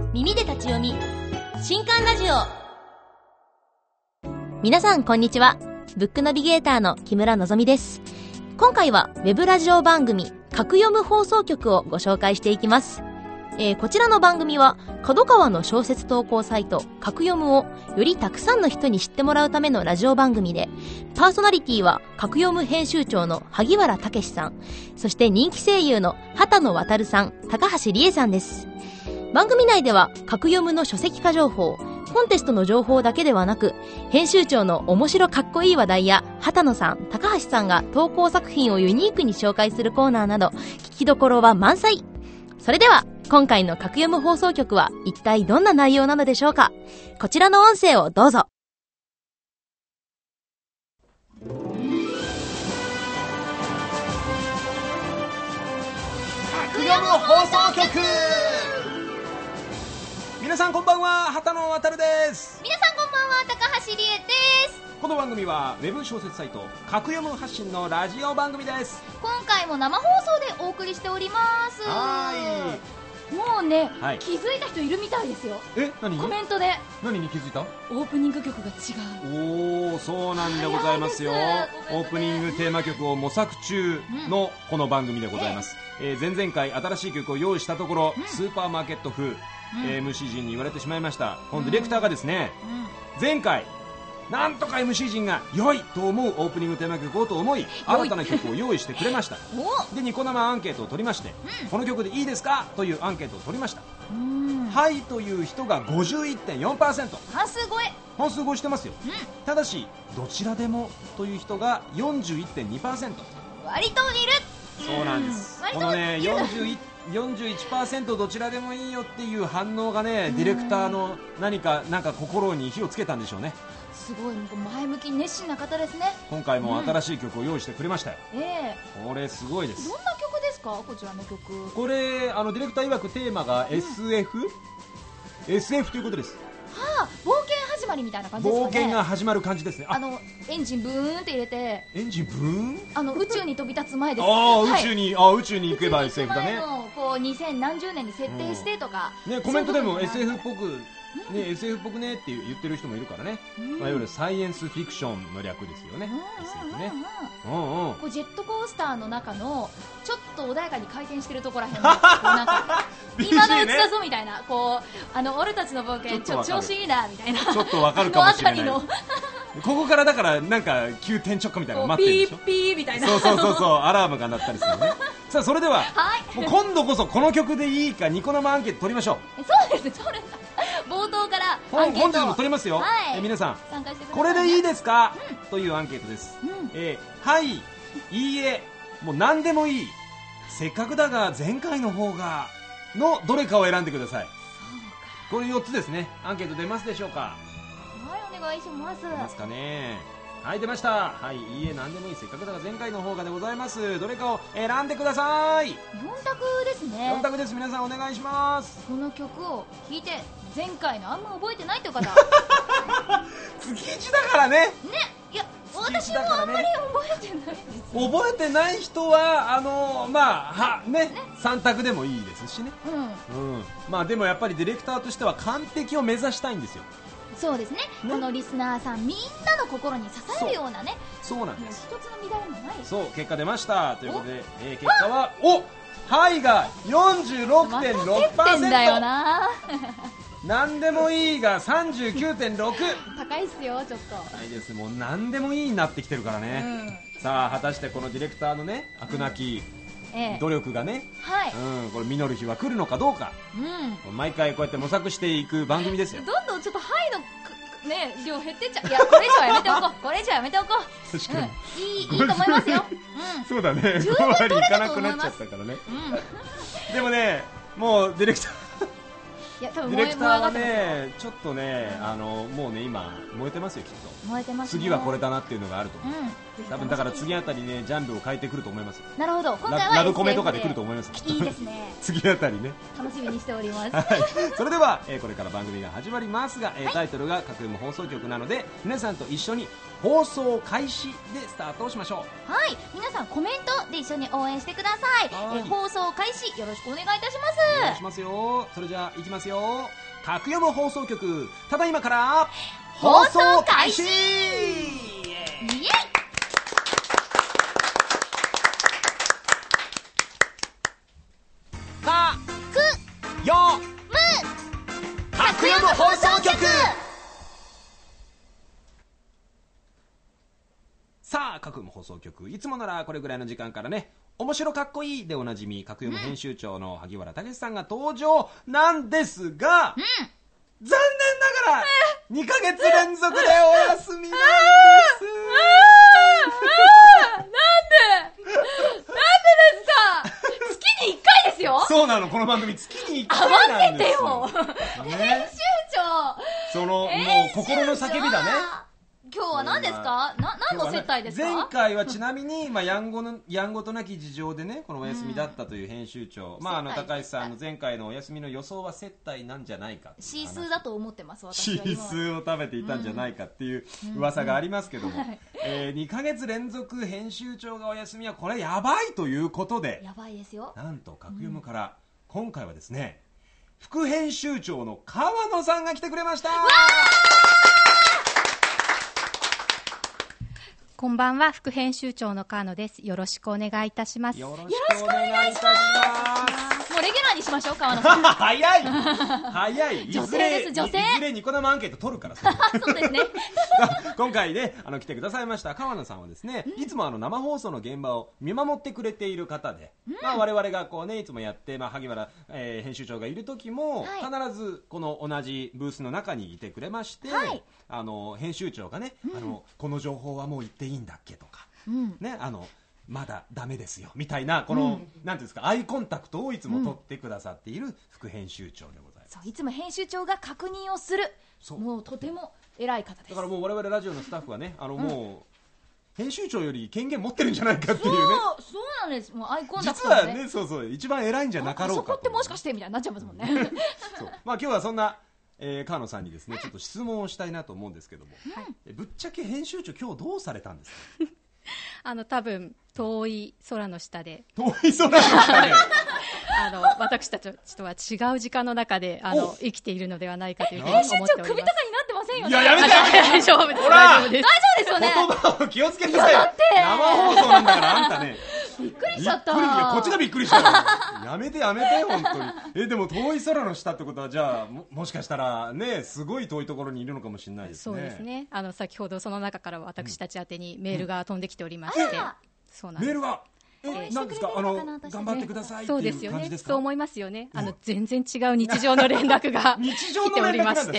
耳で立ち読み新刊ラジオ。皆さんこんにちは。ブックナビゲーターの木村のぞみです。今回はウェブラジオ番組格読む放送局をご紹介していきます。こちらの番組は角川の小説投稿サイト格読むをよりたくさんの人に知ってもらうためのラジオ番組で、パーソナリティは格読む編集長の萩原武さん、そして人気声優の畑野渡さん、高橋理恵さんです。番組内では格読むの書籍化情報、コンテストの情報だけではなく、編集長の面白かっこいい話題や畑野さん、高橋さんが投稿作品をユニークに紹介するコーナーなど、聞きどころは満載。それでは今回の格読む放送局は一体どんな内容なのでしょうか。こちらの音声をどうぞ。 格読む放送局。皆さんこんばんは、畑野渡です。 皆さんこんばんは、高橋理恵です。 この番組はウェブ小説サイト格読む発信のラジオ番組です。 今回も生放送でお送りしております。もうね、 はい、 気づいた人いるみたいですよ。 何コメントで。 何に気づいた？ オープニング曲が違う。おー、そうなんでございますよ。オープニングテーマ曲を模索中のこの番組でございます。前々回新しい曲を用意したところ、スーパーマーケット風、MC 陣に言われてしまいました。このディレクターがですね、前回なんとか MC 陣が良いと思うオープニングテーマ曲をと思い、新たな曲を用意してくれました。で、ニコ生アンケートを取りまして、この曲でいいですかというアンケートを取りました。はいという人が 51.4%、 半数超えしてますよ。ただしどちらでもという人が 41.2%。 割といる。 そうなんです。このね、41% どちらでもいいよっていう反応がね、ディレクターのなんか心に火をつけたんでしょうね。 すごい前向き熱心な方ですね。 今回も新しい曲を用意してくれましたよ。これすごいです。 どんな曲ですか、こちらの曲。 これディレクター曰くテーマが SF ということです。 冒険始まりみたいな感じですかね。 冒険が始まる感じですね。 エンジンブーンって入れて、 エンジンブーン、 宇宙に飛び立つ前です。 宇宙に行けば SF だね。 こう2000何十年に設定してとか、 コメントでも SF っぽくね、SF っぽくねって言ってる人もいるからね。いわゆるサイエンスフィクションの略ですよね。 SF ね。こうジェットコースターの中のちょっと穏やかに回転してるところらへんのなんか今のうちだぞみたいな、俺たちの冒険ちょっと調子いいなみたいな、 ちょっとわかるかもしれない。ここからだからなんか急転直下みたいなの待ってるでしょ。 ピーピーみたいな。 そうアラームが鳴ったりするね。さあ、それでは、もう今度こそこの曲でいいかニコ生アンケート取りましょう。 そうです、それ冒頭からアンケート本日も取りますよ。皆さんこれでいいですか、というアンケートです。はい、いいえ、もう何でもいい、せっかくだが前回の方がのどれかを選んでください。これ4つですね。アンケート出ますでしょうか。 お願いします。 出ますかね。はい、出ました。はい、いいえ、何でもいい、せっかくだが前回の方がでございます。どれかを選んでください。 4択ですね。 4択です。皆さんお願いします。 この曲を聴いて前回のあんま覚えてないという方月1だからね。 いや、私もあんまり覚えてないです。 覚えてない人は3択でもいいですしね。でもやっぱりディレクターとしては完璧を目指したいんですよ。 そうですね。リスナーさんみんなの心に刺さるようなね。 そうなんです。 一つの乱れもない。 そう、結果出ましたということで、結果ははいが 46.6%、 だよな。 何でもいいが 39.6。 高いっすよ、ちょっと。 高いです。もう何でもいいになってきてるからね。さあ、果たしてこのディレクターのね、飽くなき努力がね、これ実る日は来るのかどうか、毎回こうやって模索していく番組ですよ。 どんどんちょっとはいの量減ってっちゃう。いや、これ以上はやめておこう。これ以上はやめておこう。 確かに、 いいと思いますよ。 そうだね、5割いかなくなっちゃったからね。でもね、もうディレクターディレクターはね、ちょっとね、もうね、今燃えてますよ、きっと。 燃えてますね。 次はこれだなっていうのがあると思う。多分だから次あたりね、ジャンルを変えてくると思います。 なるほど。今回はラブコメとかで来ると思います。 いいですね。 次あたりね、 楽しみにしております。 それではこれから番組が始まりますが、タイトルが格読む放送局なので、皆さんと一緒に放送開始でスタートをしましょう。はい、皆さんコメントで一緒に応援してください。放送開始よろしくお願いいたします。よろししますよ。それじゃあいきますよ。格読む放送局、ただいまから放送開始。 イエーイ。 イエイ。 かくよむ格読む放送局。さあ、格読む放送局、いつもならこれぐらいの時間からね、面白かっこいいでおなじみ格読む編集長の萩原武さんが登場なんですが、残念ながら2ヶ月連続でお休みなんです。 なんでですか。月に1回ですよ。 そうなの、この番組月に1回なんですよ。 合わせてよ、編集長。 そのもう心の叫びだね。 今日は何ですか。何の接待ですか。 前回はちなみに、やんごとなき事情でね、このお休みだったという編集長、高橋さんの前回のお休みの予想は接待なんじゃないか、 シースーだと思ってます。 シ私は今ースーを食べていたんじゃないかっていう噂がありますけども、2ヶ月連続編集長がお休みはこれやばいということで、 やばいですよ。 なんと格読むから今回はですね、副編集長の川野さんが来てくれました。 こんばんは、副編集長の川野です。よろしくお願いいたします。 よろしくお願いいたします。 もうレギュラーにしましょう、川野さん。 早い。 女性です、女性。 いずれニコ生アンケート取るから。 そうですね。 今回ね、来てくださいました川野さんはですね、いつも生放送の現場を見守ってくれている方で、我々がこうね、いつもやって、萩原、編集長がいる時も、必ずこの同じブースの中にいてくれまして、編集長がね、この情報はもう言っていいんだっけとか、ね、まだダメですよみたいな、この、なんていうんですか、アイコンタクトをいつも取ってくださっている副編集長でございます。 そう、いつも編集長が確認をする、もうとても偉い方です。 だからもう我々ラジオのスタッフはね、もう編集長より権限持ってるんじゃないかっていうね。 そうなんです。もうアイコンタクト実はね、そう一番偉いんじゃなかろうかと。 そこってもしかしてみたいになっちゃいますもんね。 そう、今日はそんな川野さんにですね、ちょっと質問をしたいなと思うんですけども、ぶっちゃけ編集長今日どうされたんですか。 多分遠い空の下で、 遠い空の下で私たちとは違う時間の中で生きているのではないかというふうに思っております。 編集長首とかになってませんよね。 いや、やめて。 大丈夫です。 ほら、 大丈夫です。 大丈夫ですよね。 言葉を気をつけてください。生放送なんだから、あんたね。 びっくりしちゃった。 いや、こっちがびっくりしたよ。やめて本当に。でも遠い空の下ってことは、じゃあ もしかしたらね、すごい遠いところにいるのかもしれないですね。 そうですね。先ほどその中から私たち宛てにメールが飛んできておりまして、そうなんです。 メールがなんですか、頑張ってくださいっていう感じですか。 そうですよね。そう思いますよね。全然違う日常の連絡が来ておりまして、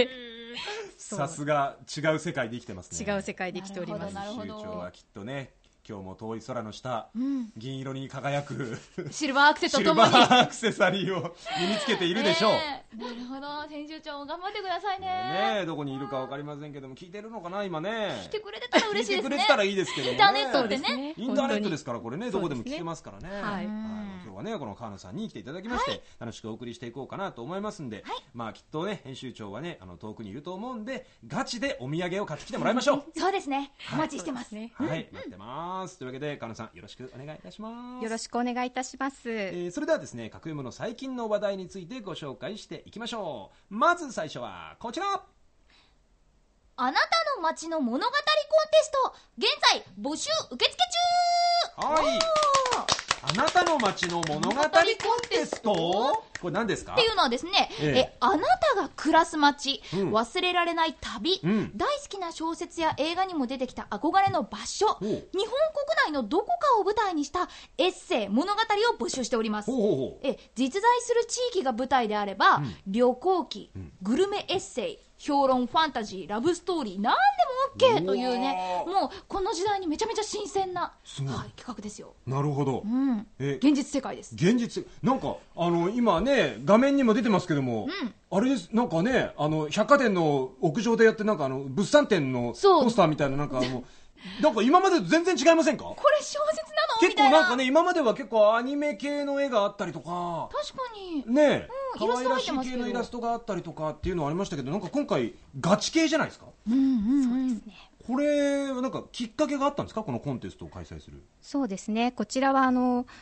さすが違う世界で生きてますね。 違う世界で生きております。 編集長はきっとね、今日も遠い空の下、銀色に輝くシルバーアクセとともにシルバーアクセサリーを身につけているでしょう。 なるほど、編集長頑張ってくださいね。 どこにいるか分かりませんけども、聞いてるのかな今ね。 来てくれてたら嬉しいですね。 聞いてくれてたらいいですけどね。 インターネットでね。 インターネットですから、これね、どこでも聞けますからね。 今日はね、この川野さんに来ていただきまして、楽しくお送りしていこうかなと思いますんで、きっとね、編集長はね、遠くにいると思うんで、ガチでお土産を買ってきてもらいましょう。 そうですね。お待ちしてますね。 はい、待ってます。というわけで、川野さん、よろしくお願いいたします。 よろしくお願いいたします。 それではですね、格読むの最近の話題についてご紹介していきましょう。まず最初はこちら。 あなたの街の物語コンテスト、現在募集受付中。 はい。あなたの街の物語コンテスト、これ何ですかっていうのはですね、あなたが暮らす街、忘れられない旅、大好きな小説や映画にも出てきた憧れの場所、日本国内のどこかを舞台にしたエッセイ物語を募集しております。実在する地域が舞台であれば、旅行記、グルメエッセイ、評論、ファンタジー、ラブストーリー、何でも OK というね、もうこの時代にめちゃめちゃ新鮮な、企画ですよ。 なるほど。 現実世界です。 現実、なんか今ね、画面にも出てますけども、あれです、なんかね、百貨店の屋上でやって、なんか物産展のポスターみたいな、なんかなんか今までと全然違いませんか。 これ小説なの結構なんかね、今までは結構アニメ系の絵があったりとか、 確かにね、可愛らしい系のイラストがあったりとかっていうのはありましたけど、なんか今回ガチ系じゃないですか。 そうですね。 これなんかきっかけがあったんですか、このコンテストを開催する。 そうですね。こちらは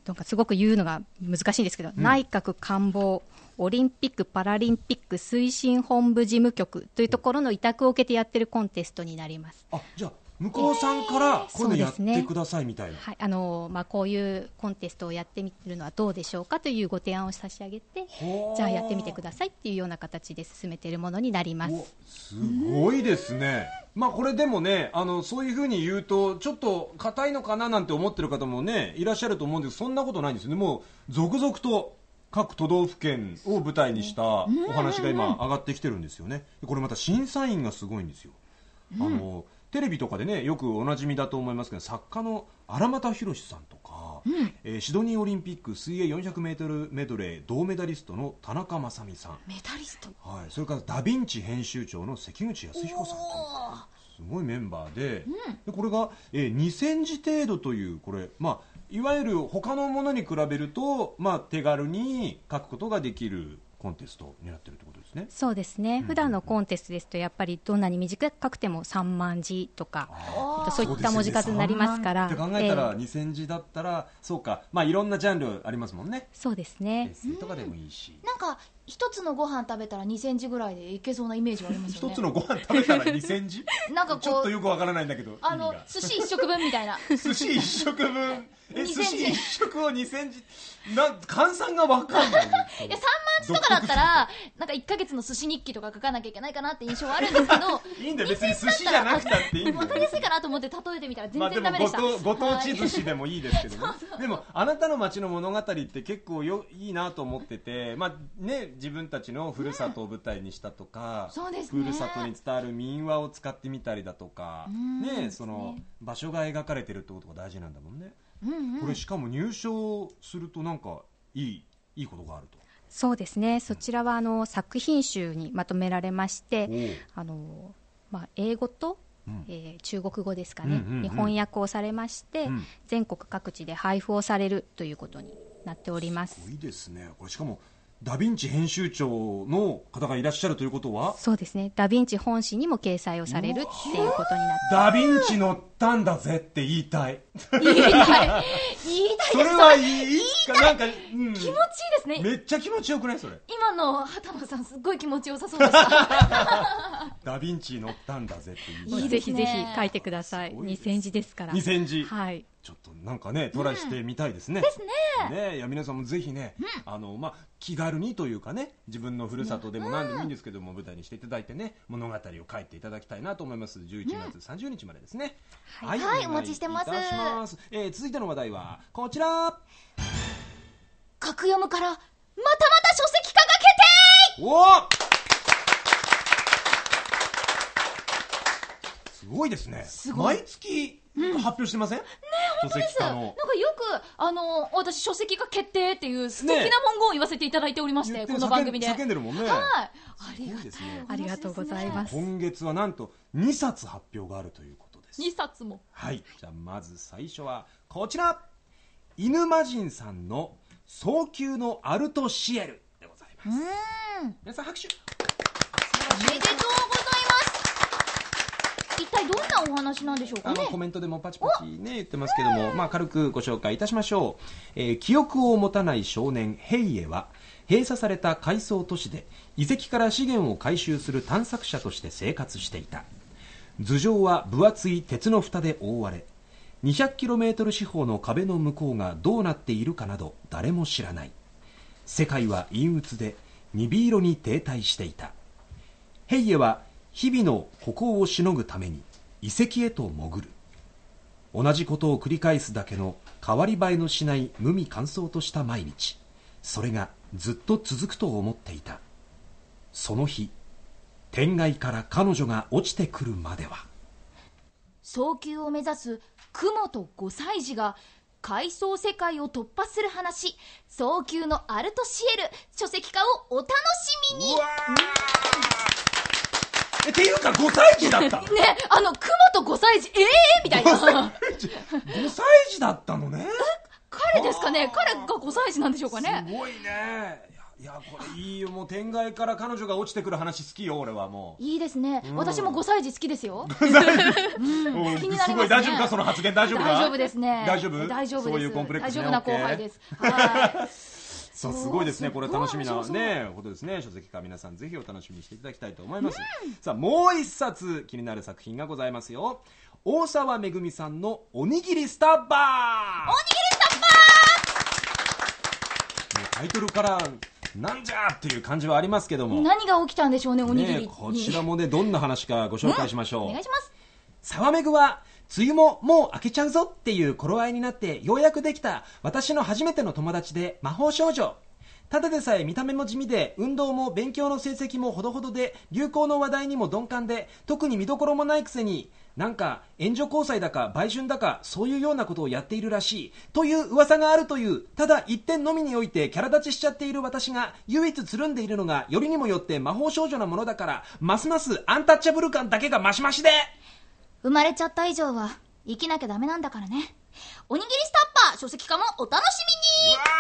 なんかすごく言うのが難しいんですけど、内閣官房オリンピック・パラリンピック推進本部事務局というところの委託を受けてやってるコンテストになります。 じゃあ向こうさんからこういうのやってくださいみたいな、 はい、こういうコンテストをやってみるのはどうでしょうかというご提案を差し上げて、じゃあやってみてくださいっていうような形で進めているものになります。 すごいですね。これでもね、そういうふうに言うとちょっと硬いのかななんて思ってる方もねいらっしゃると思うんですけど、そんなことないんですよね。もう続々と各都道府県を舞台にしたお話が今上がってきてるんですよね。これまた審査員がすごいんですよ。テレビとかでねよくおなじみだと思いますけど、作家の荒俣宏さんとか、シドニーオリンピック水泳 400m メドレー銅メダリストの田中雅美さん、 メダリスト、 はい、それからダヴィンチ編集長の関口康彦さんとすごいメンバーで、これが、2000字程度という、これ、いわゆる他のものに比べると、手軽に書くことができるコンテストになっているということですね。 そうですね、普段のコンテストですとやっぱりどんなに短くても3万字とかそういった文字数になりますから、 って考えたら2000字だったらそうか、いろんなジャンルありますもんね。 そうですね、 エッセイとかでもいいし、 なんか一つのご飯食べたら2000字ぐらいでいけそうなイメージはありますよね。 一つのご飯食べたら2000字なんかこうちょっとよくわからないんだけど、 寿司一食分みたいな寿司一食分寿司一食を2000字換算がわかんない。いや 3万字とかだったらなんか1ヶ月の寿司日記とか書かなきゃいけないかなって印象はあるんですけどいいんだよ、別に寿司じゃなくたっていいんだよ。 分かりやすいかなと思って例えてみたら全然ダメでした。 でもご当地寿司でもいいですけどね。でもあなたの街の物語って結構いいなと思ってて、自分たちのふるさとを舞台にしたとか、 そうですね、 ふるさとに伝わる民話を使ってみたりだとか、その場所が描かれてるってことが大事なんだもんね。これしかも入賞するとなんかいいことがあると。 そうですね、そちらは作品集にまとめられまして、英語と、中国語ですかね、に翻訳をされまして、全国各地で配布をされるということになっております。 すごいですね。これしかもダヴィンチ編集長の方がいらっしゃるということは、 そうですね、ダヴィンチ本誌にも掲載をされるっていうことになって、 ダヴィンチ乗ったんだぜって言いたい。 言いたいそれはいいか、なんか、 気持ちいいですね。 めっちゃ気持ちよくない？それ今の畑野さんすっごい気持ちよさそうでしたダヴィンチ乗ったんだぜって言いたい。 ぜひぜひ書いてください。2000字ですから。 2000字、 はい、 ちょっとなんかねトライしてみたいですね。 ですね。 いや皆さんもぜひね、気軽にというかね、自分のふるさとでも何でもいいんですけども、舞台にしていただいてね、物語を書いていただきたいなと思います。11月30日までですね。 はい、お待ちしてます。 続いての話題はこちら。 格読むからまたまた書籍化が決定。 すごいですね。毎月発表してません？書籍化の。 なんかよく私書籍化決定っていう素敵な文言を言わせていただいておりまして、この番組で叫んでるもんね。 ありがとうございます。 今月はなんと2冊発表があるということです。 2冊も。 はい、じゃあまず最初はこちら、犬魔人さんの早急のアルトシエルでございます。皆さん拍手。 おめでとうございます。一体どんなお話なんでしょうかね。 コメントでもパチパチね言ってますけども、軽くご紹介いたしましょう。記憶を持たない少年ヘイエは閉鎖された海藻都市で遺跡から資源を回収する探索者として生活していた。頭上は分厚い鉄の蓋で覆われ、200km 四方の壁の向こうがどうなっているかなど誰も知らない。世界は陰鬱で鈍色に停滞していた。ヘイエは日々の孤高をしのぐために遺跡へと潜る。同じことを繰り返すだけの変わり映えのしない無味乾燥とした毎日、それがずっと続くと思っていた。その日、天外から彼女が落ちてくるまでは、 早急を目指す雲と5歳児が海藻世界を突破する話、早急のアルトシエル書籍化をお楽しみに。 っていうか5歳児だったね、雲と5歳児みたいな 5歳児だったのね。 彼ですかね。彼が5歳児なんでしょうかね。 すごいね。 いやこれいいよ、もう天外から彼女が落ちてくる話好きよ俺は。もういいですね、私も5歳児好きですよ。 気になりますね。すごい大丈夫かその発言。大丈夫か。 大丈夫ですね。 大丈夫。 大丈夫です。 そういうコンプレックスね。 大丈夫な後輩です。はい。 そうすごいですね。これ楽しみなねことですね。書籍化皆さんぜひお楽しみにしていただきたいと思います。さあもう一冊気になる作品がございますよ。大沢めぐみさんのおにぎりスタッバー。おにぎりスタッバー。もうタイトルからなんじゃっていう感じはありますけども、 何が起きたんでしょうね、おにぎりに。 こちらもねどんな話かご紹介しましょう。 お願いします。 沢めぐは梅雨ももう明けちゃうぞっていう頃合いになってようやくできた私の初めての友達で魔法少女。ただでさえ見た目も地味で運動も勉強の成績もほどほどで流行の話題にも鈍感で特に見どころもないくせになんか援助交際だか売春だかそういうようなことをやっているらしいという噂があるというただ一点のみにおいてキャラ立ちしちゃっている私が唯一つるんでいるのがよりにもよって魔法少女なものだからますますアンタッチャブル感だけがマシマシで。 生まれちゃった以上は生きなきゃダメなんだからね。おにぎりスタッパー書籍化もお楽しみに。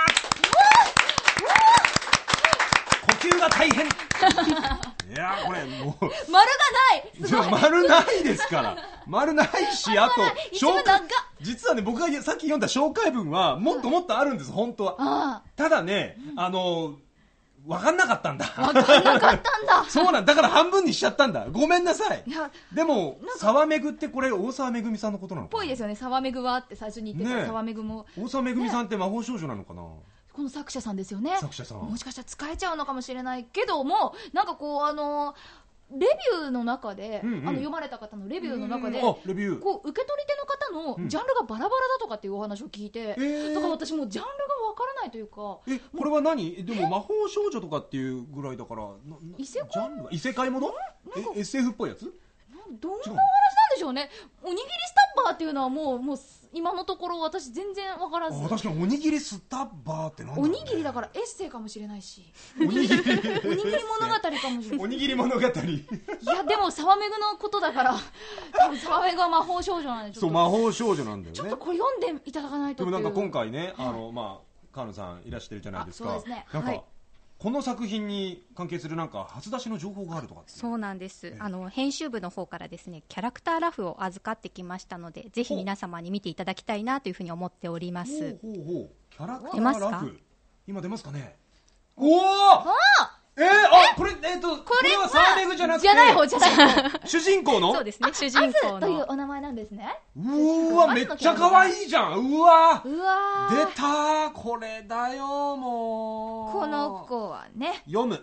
呼吸が大変。いやこれもう丸がない。 丸ないですから丸ないし、あと実はね僕がさっき読んだ紹介文はもっともっとあるんです本当は。ただね分かんなかったんだ。 分かんなかったんだ。 そうなんだから半分にしちゃったんだ。ごめんなさい。でも沢めぐってこれ大沢めぐみさんのことなのかな。 ぽいですよね。沢めぐはって最初に言ってた、沢めぐも大沢めぐみさんって魔法少女なのかな。 この作者さんですよね。 作者さんもしかしたら使えちゃうのかもしれないけども、なんかこうレビューの中で、読まれた方のレビューの中で、こう受け取り手の方のジャンルがバラバラだとかっていうお話を聞いて、だから私もうジャンルがわからないというか。 これは何でも魔法少女とかっていうぐらいだから異世界ものSF っぽいやつ。 どんなお話なんでしょうね。おにぎりスタッバーっていうのはもう今のところ私全然わからず。 確かにおにぎりスタッバーってなんだろうね。 おにぎりだからエッセイかもしれないし、おにぎり物語かもしれない。 おにぎり物語。いやでも沢めぐのことだから多分沢めぐは魔法少女なんで、 そう魔法少女なんだよね。 ちょっとこれ読んでいただかないと。 でもなんか今回ね川野さんいらしてるじゃないですか。 そうですね。 なんかこの作品に関係するなんか初出しの情報があるとかって。 そうなんです、編集部の方からですねキャラクターラフを預かってきましたのでぜひ皆様に見ていただきたいなというふうに思っております。 キャラクタ出ますか。 ーラフ今出ますかね。おおこれは沢めぐじゃなくてじゃない方じゃない方主人公の。 そうですね、主人公のというお名前なんですね。 うわめっちゃ可愛いじゃん。うわ出たー。これだよもう。 この子はね読む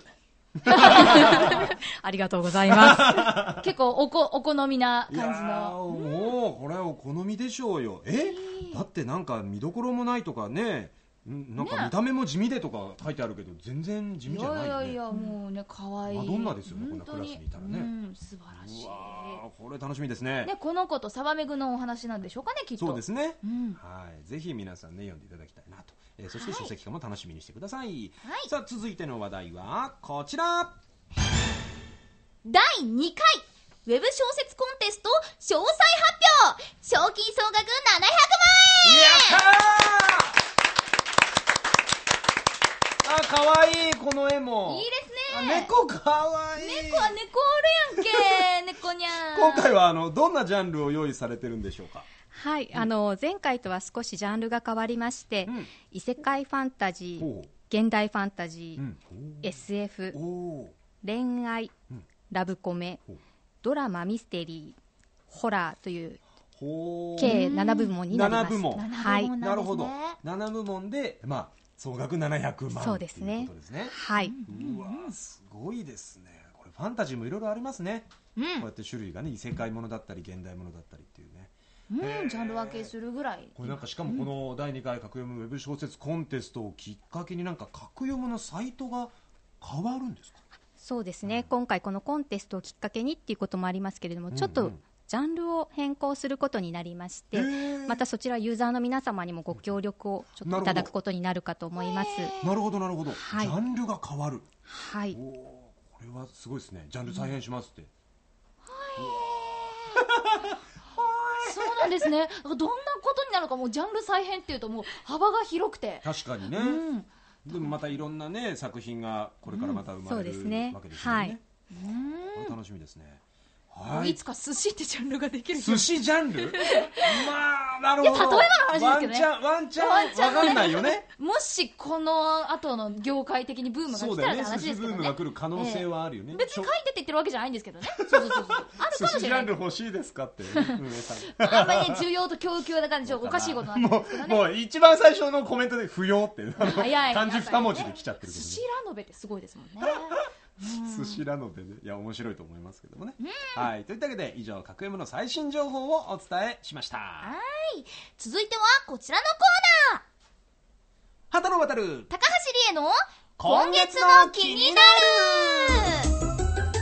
ありがとうございます結構お好みな感じの。 もうこれはお好みでしょうよ。だってなんか見どころもないとかね、なんか見た目も地味でとか書いてあるけど全然地味じゃないよね。 いやもうね可愛い。 マドンナですよねこんなクラスにいたらね。 素晴らしい。 うわこれ楽しみですね。 この子と沢めぐのお話なんでしょうかねきっと。 そうですね。はいぜひ皆さんね読んでいただきたいなと。そして書籍化も楽しみにしてください。さあ続いての話題はこちら。 第2回ウェブ小説コンテスト詳細発表。賞金総額700万円。 やったー。かわいいこの絵も。 いいですね。 猫かわいい。 猫は猫おるやんけ猫にゃん。 今回はどんなジャンルを用意されてるんでしょうか。 はい、前回とは少しジャンルが変わりまして、異世界ファンタジー、現代ファンタジー、SF、恋愛、ラブコメ、ドラマミステリー、ホラーという計7部門になります。 7部門。 はい、 なるほど。7部門で総額700万。 そうですね。 ということですね。 はい。 うわすごいですね。これファンタジーもいろいろありますね。こうやって種類がね異世界ものだったり現代ものだったりっていうね。 ジャンル分けするぐらい。 これなんかしかもこの第2回格読むウェブ小説コンテストをきっかけになんか格読むのサイトが変わるんですか。 そうですね、今回このコンテストをきっかけにっていうこともありますけれども、ちょっとジャンルを変更することになりまして、またそちらユーザーの皆様にもご協力をちょっといただくことになるかと思います。 なるほどなるほど、ジャンルが変わる。 はい、 これはすごいですね。ジャンル再編しますって、 そうなんですね。どんなことになるかもうジャンル再編っていうともう幅が広くて。 確かにね、 でもまたいろんなね作品がこれからまた生まれる、わけですよね。 はい。 これ楽しみですね。 いつか寿司ってジャンルができる。 寿司ジャンルまあなるほど。 いや例えばの話ですけどね。 ワンチャンわかんないよね。 もしこの後の業界的にブームが来たらって話ですけどね。 寿司ブームが来る可能性はあるよね。 別に書いてって言ってるわけじゃないんですけどね。そうあるかもしれない。 寿司ジャンル欲しいですかって運営さん。 あんまりね需要と供給だからおかしいことなんですけどね。 もう一番最初のコメントで不要って漢字二文字で来ちゃってるけど。 寿司ラノベってすごいですもんね。 寿司ラノベね、いや面白いと思いますけどもね。はい、といったわけで以上格 M の最新情報をお伝えしました。 はい、続いてはこちらのコーナー、 畑野渡高橋理恵の今月の気になる。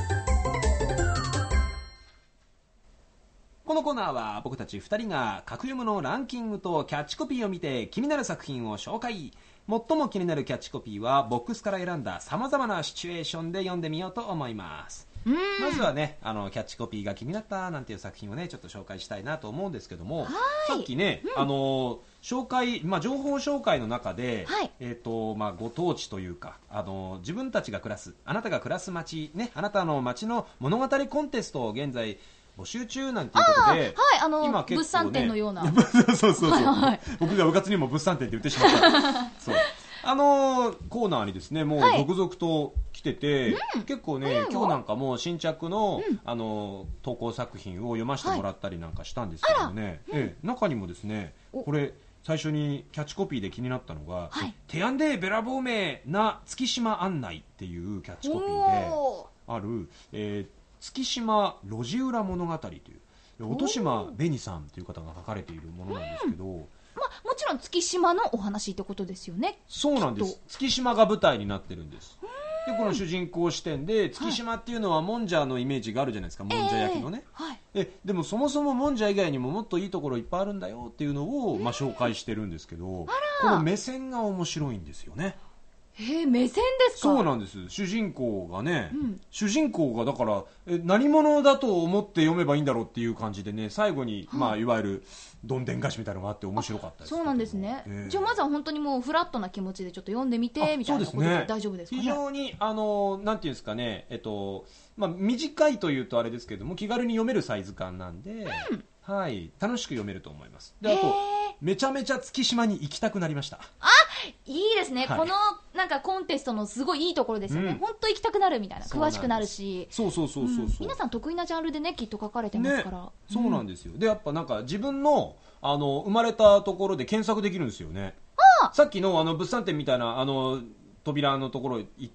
このコーナーは僕たち2人が格 M のランキングとキャッチコピーを見て気になる作品を紹介。最も気になるキャッチコピーはボックスから選んださまざまなシチュエーションで読んでみようと思います。まずはねキャッチコピーが気になったなんていう作品をねちょっと紹介したいなと思うんですけども、さっきね、紹介、情報紹介の中で、 はい、 ご当地というか自分たちが暮らす、あなたが暮らす街ね、あなたの街の物語コンテストを現在募集中なんていうことで、 今結構、ね、物産展のようなそう、僕がうかつにも物産展って言ってしまったそうコーナーにですねもう続々と来てて、結構ね、今日なんかも新着の、投稿作品を読ませてもらったりなんかしたんですけどね、中にもですねこれ最初にキャッチコピーで気になったのが、テアンデーベラボーメな月島案内っていうキャッチコピーである、月島路地裏物語という音島紅さんという方が書かれているものなんですけど、 もちろん月島のお話ってことですよね。 そうなんです。月島が舞台になってるんです。でこの主人公視点で月島っていうのはもんじゃのイメージがあるじゃないですか、もんじゃ焼きのね、でもそもそももんじゃ以外にももっといいところいっぱいあるんだよっていうのを、紹介してるんですけど、この目線が面白いんですよね。 目線ですか。 そうなんです。主人公がね、主人公がだから何者だと思って読めばいいんだろうっていう感じでね、最後に、いわゆるどんでん返しみたいなのがあって面白かったです。 そうなんですね。じゃあまずは本当にもうフラットな気持ちでちょっと読んでみてみたいなことで大丈夫ですかね。 非常になんていうんですかね、短いというとあれですけども気軽に読めるサイズ感なんで、はい、楽しく読めると思います。であとめちゃめちゃ月島に行きたくなりました。 いいですね、このなんかコンテストのすごいいいところですよね。本当行きたくなるみたいな、詳しくなるし、 そう皆さん得意なジャンルでねきっと書かれてますから、 そうなんですよ。でやっぱなんか自分の生まれたところで検索できるんですよね。さっきの物産展みたいな扉のところ行って、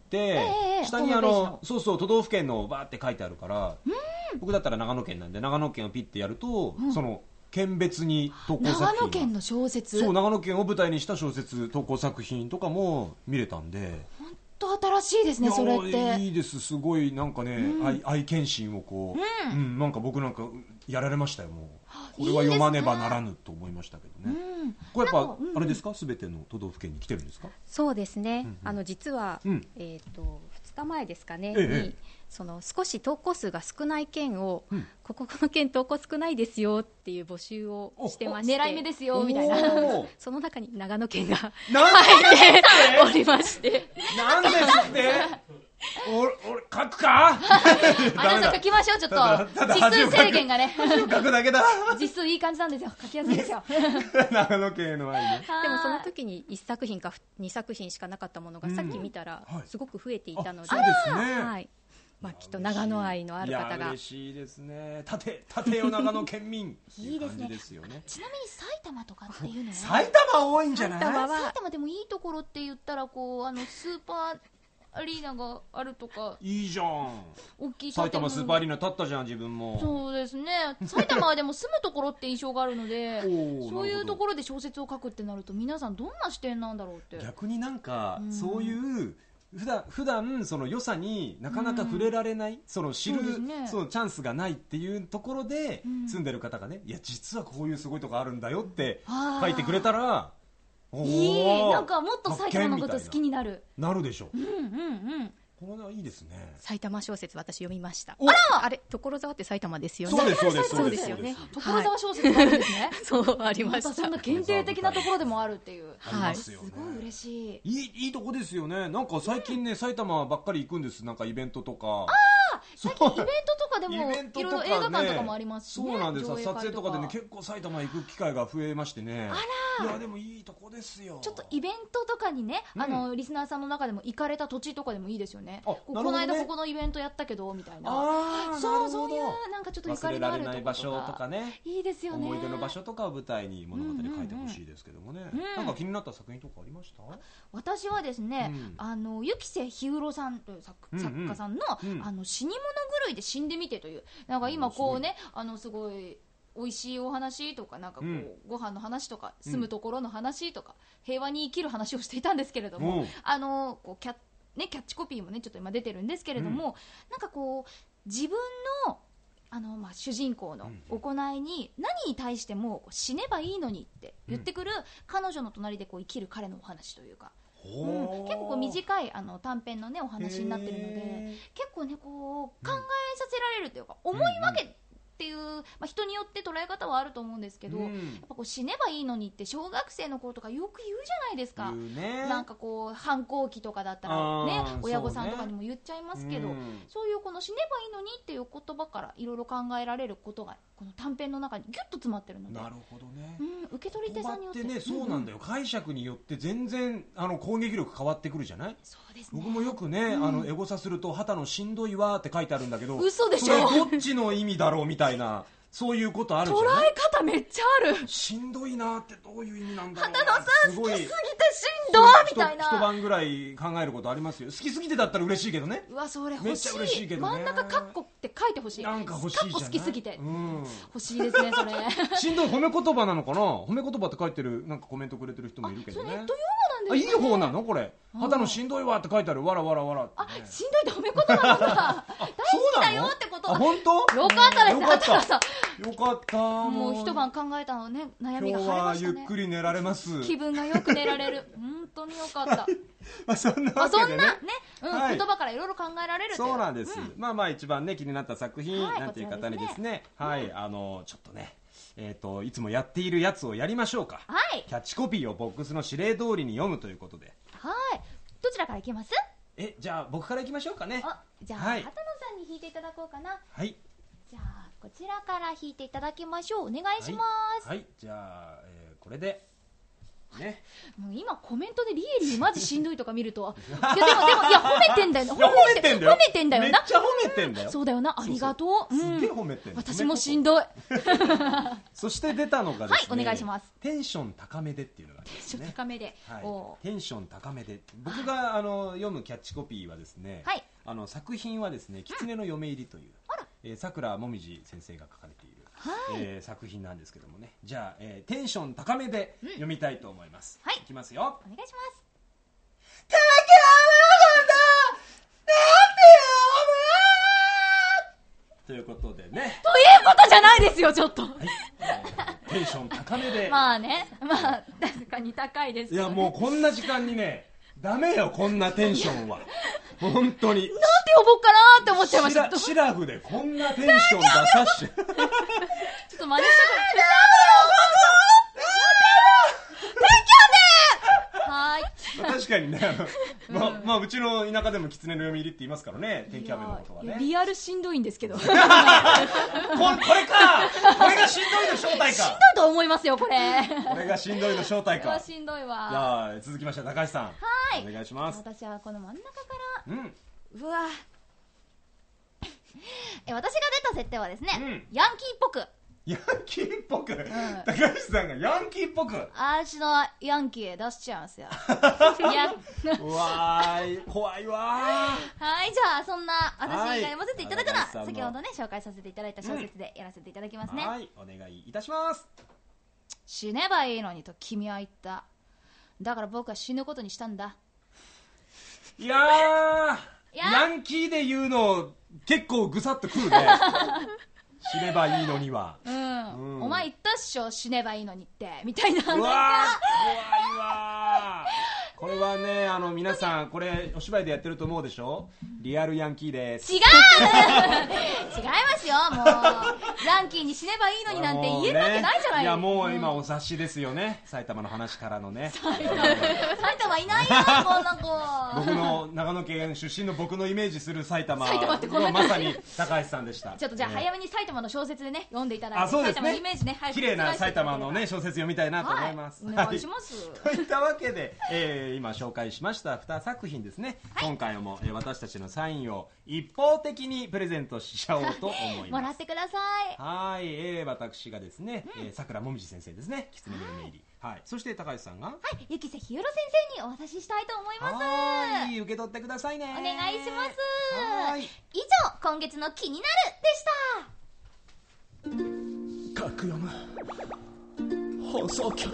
下に都道府県のバーって書いてあるから、僕だったら長野県なんで長野県をピッてやると、その県別に投稿作品、 長野県の小説、 そう長野県を舞台にした小説投稿作品とかも見れたんで、 本当新しいですね。それっていいです。すごいなんかね、愛犬心をこう、なんか僕なんかやられましたよ。もうこれは読まねばならぬと思いましたけどね。これやっぱあれですか、全ての都道府県に来てるんですか。 そうですね、実は、2日前ですかね、に少し投稿数が少ない県を、この県投稿少ないですよっていう募集をしてまして、 狙い目ですよみたいなその中に長野県が入っておりまして、 なんですって俺書くか皆さん書きましょう。ちょっと字数制限がね書くだけだ。 字数いい感じなんですよ。書きやすいですよ長野県の愛ね。 でもその時に1作品か2作品しかなかったものが、さっき見たらすごく増えていたので、 そうですね、 きっと長野愛のある方が。 いや嬉しいですね。立よ長野県民いいですね。 ですよね。 ちなみに埼玉とかっていうのは埼玉多いんじゃない。 埼玉でもいいところって言ったらこうスーパーアリーナがあるとか。 いいじゃん。 大きい埼玉スーパーアリーナ立ったじゃん自分も。 そうですね。埼玉はでも住むところって印象があるのでそういうところで小説を書くってなると皆さんどんな視点なんだろうって。 逆になんか、そういう普段その良さになかなか触れられない、知るそのチャンスがないっていうところで住んでる方がね、いや実はこういうすごいとこあるんだよって書いてくれたら、 なんかもっと埼玉のこと好きになるでしょ。 これはいいですね。 埼玉小説私読みました。 あれ所沢って埼玉ですよね。 そうですよね。 所沢小説があるんですね。 そうありました。 そんな限定的なところでもあるっていう。 はい。すごい嬉しい。いいとこですよね。なんか最近ね、埼玉ばっかり行くんです。なんかイベントとか。 最近イベントとかでもいろいろ映画館とかもありますしね。 そうなんです。撮影とかでね、結構埼玉行く機会が増えましてね。いやでもいいとこですよ。 ちょっとイベントとかにね、リスナーさんの中でも行かれた土地とかでもいいですよね。この間ここのイベントやったけどみたいな。そういうなんかちょっとゆかりのあるところとか。忘れられない場所とかね。いいですよね。 思い出の場所とかを舞台に物語で書いてほしいですけどもね。なんか気になった作品とかありました？ 私はですね、雪瀬ひうろさんという作家さんの死に物狂いで死んでみてという、なんか今こうね、すごい美味しいお話とか、なんかこう、ご飯の話とか住むところの話とか、平和に生きる話をしていたんですけれども、こうキャッチコピーもねちょっと今出てるんですけれども、なんかこう自分の主人公の行いに何に対しても死ねばいいのにって言ってくる彼女の隣でこう生きる彼のお話というか、結構こう短い短編のねお話になってるので、結構ねこう考えさせられるというか、思い分けっていう、人によって捉え方はあると思うんですけど、やっぱこう死ねばいいのにって小学生の子とかよく言うじゃないですか。なんかこう反抗期とかだったらね、親御さんとかにも言っちゃいますけど、そういうこの死ねばいいのにっていう言葉からいろいろ考えられることがこの短編の中にギュッと詰まってるので。 なるほどね。 受け取り手さんによってね、そうなんだよ。解釈によって全然攻撃力変わってくるじゃない。 そうですね。 僕もよくね、エゴサすると旗のしんどいわって書いてあるんだけど、 嘘でしょ。 それどっちの意味だろうみたいな。そういうことあるじゃない。 捉え方めっちゃある。 しんどいなってどういう意味なんだろう。 畑野さん好きすぎてしんどいみたいな。 一晩ぐらい考えることありますよ。好きすぎてだったら嬉しいけどね。 うわ、それ欲しい。 めっちゃ嬉しいけどね。 真ん中カッコって書いてほしい。 なんか欲しいじゃない。 カッコ好きすぎて。欲しいですねそれ。 しんどい褒め言葉なのかな。褒め言葉って書いてるなんかコメントくれてる人もいるけどね。 ネット用語なんですかね。いい方なのこれ。旗のしんどいわって書いてある。わらわらわら。 しんどいって褒め言葉なんだ。大好きだよってこと。 本当？ よかったですね。畑野さん。 よかった。 もう一晩考えたのね、悩みが晴れましたね。 今日はゆっくり寝られます。 気分がよく寝られる。本当によかった。 そんなわけでね。 言葉からいろいろ考えられる。 そうなんです。一番ね気になった作品なんていう方にですね、ちょっとね。いつもやっているやつをやりましょうか。キャッチコピーをボックスの指令通りに読むということで。 どちらからいきます？ じゃあ僕からいきましょうかね。 じゃあ畑野さんに弾いていただこうかな。 はい。 じゃあこちらから弾いていただきましょう。お願いします。 はい。じゃあこれで。ね、 もう今コメントでリエリーマジしんどいとか見るといやでも褒めてんだよ。褒めてんだよな。 めっちゃ褒めてんだよ。 そうだよな。ありがとう。 すげえ褒めてん。 私もしんどい。 そして出たのがですね。お願いします。 テンション高めでっていうのがありますね。 テンション高めで。 テンション高めで。僕が読むキャッチコピーはですね。作品はですね、狐の嫁入りというさくらもみじ先生が書かれている。作品なんですけどもね。じゃあ、テンション高めで読みたいと思います。いきますよ。 お願いします。 ということでね。ということじゃないですよ、ちょっと。 テンション高めで。 まあね、確かに高いですよね。 いや、もうこんな時間にね、ダメよ、こんなテンションは。本当に。 なんて呼ぼうかなーって思っちゃいました。 シラフでこんなテンション出さしちゃう。ちょっと真似したくない。 確かにね、うちの田舎でも狐の読み入りって言いますからね、天気雨のことはね。 リアルしんどいんですけど。これか、これがしんどいの正体か。 しんどいと思いますよ、これ。 これがしんどいの正体か。 しんどいわ。 じゃあ続きまして高橋さん、お願いします。 私はこの真ん中から。うわ。私が出た設定はですね、ヤンキーっぽく。 ヤンキーっぽく、高橋さんがヤンキーっぽく、 私のヤンキー出しちゃうんですよ。 うわーい、怖いわー。はい、じゃあそんな私が読ませていただくのは、先ほどね紹介させていただいた小説でやらせていただきますね。 はい、お願いいたします。 死ねばいいのにと君は言った。だから僕は死ぬことにしたんだ。 いやー、ヤンキーで言うの結構ぐさっとくるね。死ねばいいのには、 お前言ったっしょ、死ねばいいのにってみたいな。 うわー、怖いわこれはね、皆さんこれお芝居でやってると思うでしょ。リアルヤンキーです。 違う違いますよ。もうヤンキーに死ねばいいのになんて言えるわけないじゃない。 いやもう今お察しですよね、埼玉の話からのね。 埼玉いないよ、こんな子。 僕の長野県出身の僕のイメージする埼玉はまさに高橋さんでした。 ちょっとじゃあ早めに埼玉の小説でね読んでいただいて、 そうですね、 埼玉のイメージね、 綺麗な埼玉のね小説読みたいなと思います。 お願いします。 といったわけで、今紹介しました2作品ですね。今回も私たちのサインを一方的にプレゼントしちゃおうと思います。 もらってください。 はい、私がですね、さくらもみじ先生ですね、狐の名義。はい、そして高橋さんが、 ゆきせひよろ先生にお渡ししたいと思います。 はい、受け取ってくださいね。 お願いします。 はい、 以上、今月の気になるでした。 格読む放送局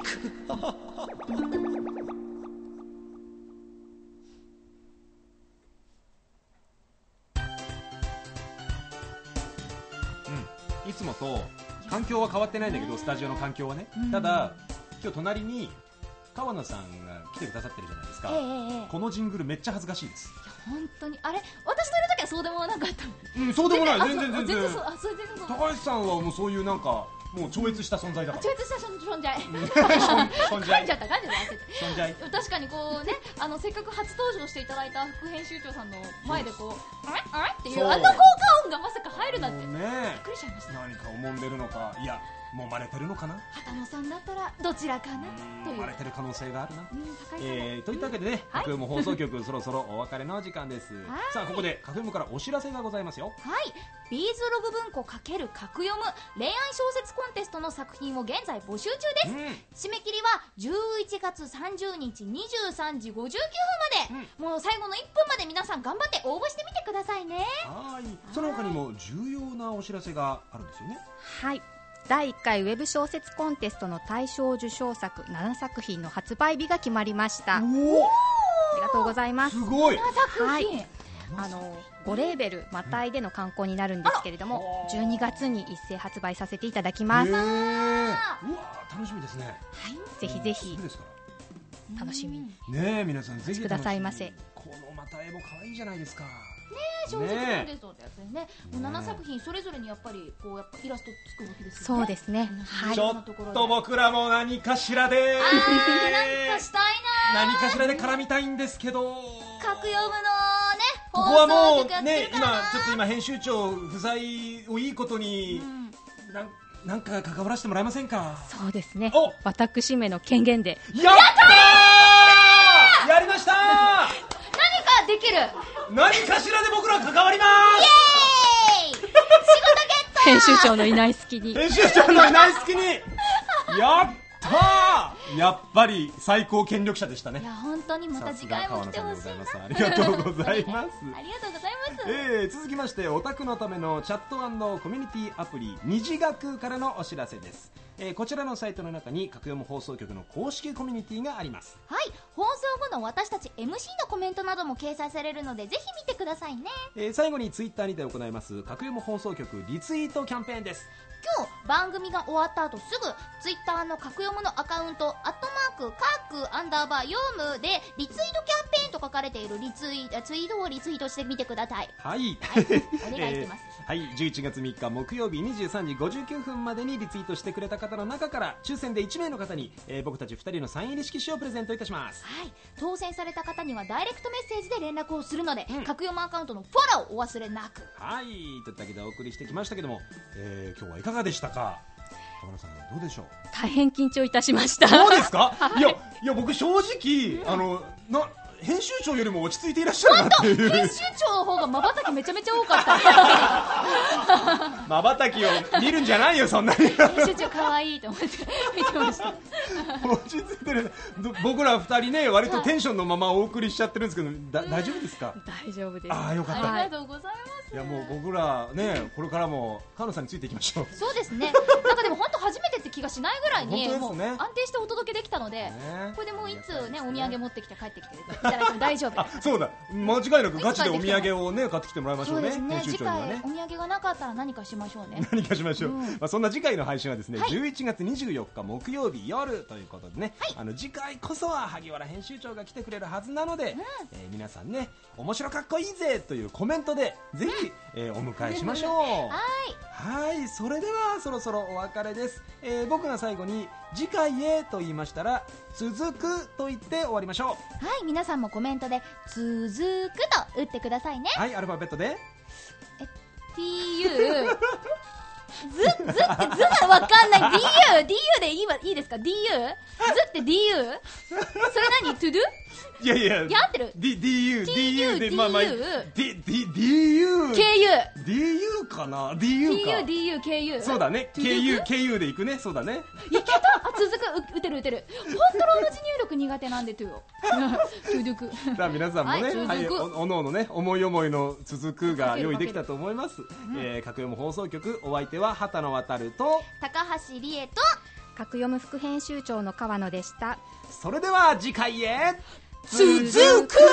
いつもと環境は変わってないんだけど、スタジオの環境はね、ただ今日隣に川野さんが来てくださってるじゃないですか、このジングルめっちゃ恥ずかしいです。 本当にあれ、私のいる時はそうでもなかった。 そうでもない、全然高橋さんはもうそういうなんかもう超越した存在だから。 超越した存在。 存在。 噛んじゃった。 存在。 確かにこうね、せっかく初登場していただいた副編集長さんの前でこう、あれっていう効果音がまさか入るなんて。びっくりしちゃいました。 何か思んでるのか、いや。もうバレてるのかな。 畑野さんだったらどちらかなという。 バレてる可能性があるな。といったわけでね、架空読む放送局そろそろお別れの時間です。さあここで架空読むからお知らせがございますよ。 はい、ビーズログ文庫×架空読む恋愛小説コンテストの作品を現在募集中です。締め切りは11月30日23時59分まで。もう最後の1分まで皆さん頑張って応募してみてくださいね。 はい、その他にも重要なお知らせがあるんですよね。 はい、第1回ウェブ小説コンテストの大賞受賞作7作品の発売日が決まりました。ありがとうございます。 すごい。 はい、5レーベルまたいでの刊行になるんですけれども、12月に一斉発売させていただきます。うわ楽しみですね。 はい、ぜひぜひ楽しみにねえ皆さんぜひくださいませ。 このまた絵も可愛いじゃないですか。 小説コンテストってやつですね。7作品それぞれにやっぱりこうやっぱイラストつくわけですよね。 そうですね。 ちょっと僕らも何かしらで何かしたいな。 何かしらで絡みたいんですけど。 架空読むのね。 ここはもうね、今編集長不在をいいことになんか関わらせてもらえませんか。 そうですね。私めの権限で。 やったー。やりましたー。 何かできる。 何かしらで僕ら関わりまーす。イエーイ。仕事ゲット。 編集長のいない隙に。 編集長のいない隙に。やったー。やっぱり最高権力者でしたね。 いや本当にまた次回も来てほしいな。 ありがとうございます。 ありがとうございます。 続きましてオタクのためのチャット&コミュニティアプリ虹学からのお知らせです。こちらのサイトの中に架空読む放送局の公式コミュニティがあります。 はい、放送後の私たち MC のコメントなども掲載されるのでぜひ見てくださいね。 最後にツイッターにて行います架空読む放送局リツイートキャンペーンです。 今日番組が終わった後すぐツイッターの架空読むのアカウント@ヨウムでリツイートキャンペーンと書かれているツイートをリツイートしてみてください。 はい、 お願いしてます。 はい、11月3日木曜日23時59分までにリツイートしてくれた方の中から抽選で1名の方に、僕たち2人のサイン入り色紙をプレゼントいたします。 はい、当選された方にはダイレクトメッセージで連絡をするので、架空読むアカウントのフォローをお忘れなく。 はい、といったわけでお送りしてきましたけども、今日はいかがでしたか。河村さんどうでしょう。 大変緊張いたしました。 そうですか。いや僕正直編集長よりも落ち着いていらっしゃるなっていう。 編集長の方が瞬きめちゃめちゃ多かった。 瞬きを見るんじゃないよそんなに。 編集長可愛いと思って見てました。 落ち着いてる。僕ら2人ね割とテンションのままお送りしちゃってるんですけど、大丈夫ですか。 大丈夫です。 ああよかった。 ありがとうございます。 いやもう僕らねこれからも河野さんについていきましょう。 そうですね。なんかでも本当初めてって気がしないぐらいに、 本当ですね、 もう安定してお届けできたので、これでもういつね、お土産持ってきて帰ってきていただいても大丈夫。 そうだ、間違いなくガチでお土産をね買ってきてもらいましょうね。 そうですね、 編集長にはね、 次回お土産がなかったら何かしましょうね。 何かしましょう。まあそんな次回の配信はですね、11月24日木曜日夜ということでね、次回こそは萩原編集長が来てくれるはずなので、皆さんね、面白かっこいいぜというコメントでぜひ、お迎えしましょう。はい、それではそろそろお別れです。僕が最後に次回へと言いましたら、続くと言って終わりましょう。はい、皆さんもコメントで続くと打ってくださいね。 はい、アルファベットで TU ずってがわかんない。 DU でいいですか。 DU ずって DU それ何 to do。 いやいや、 合ってる。 DU で、まあまあ DU かな。 DU か DU KU そうだね。KU でいくね。そうだね。 いけた。続く。打てる。本当の同じ入力苦手なんでとよ。続く。 さあ皆さんもね、はい、おのおのね、思い思いの続くが用意できたと思います。格読む放送局、お相手は畑野渡と高橋理恵と格読む副編集長の川野でした。 それでは次回へ続く。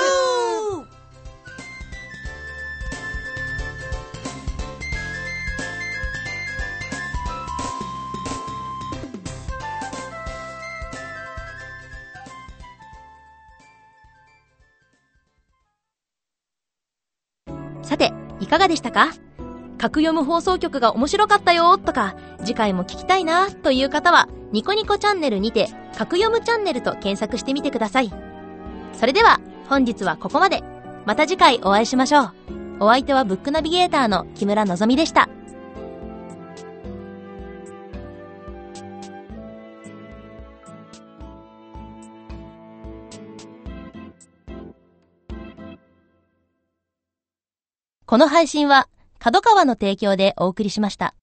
さて、いかがでしたか？格読む放送局が面白かったよとか、次回も聞きたいなという方は、ニコニコチャンネルにて、格読むチャンネルと検索してみてください。それでは、本日はここまで。また次回お会いしましょう。お相手はブックナビゲーターの木村のぞみでした。この配信は、角川の提供でお送りしました。